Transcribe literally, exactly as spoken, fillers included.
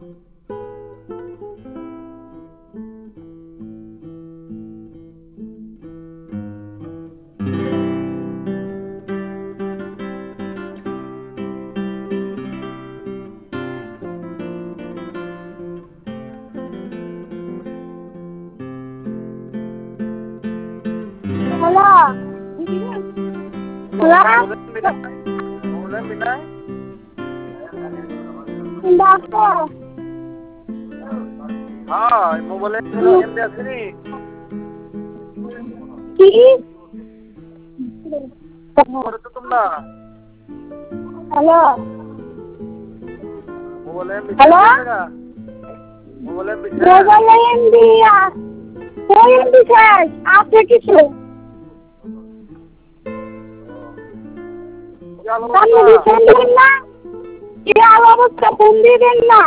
Hello hello বলেন বিনয়। Doctor হ্যাঁ মোবাইলে এমনি আসেনি। কি করে তো তোমরা হ্যালো মোবাইলে এমবি হ্যালো মোবাইলে এমবি মোবাইলে এমবি ওই এমবি শেষ আছে কিছু কি আলো আপনি ফোন দিবেন না কি আলো অবস্থা ফোন দিবেন না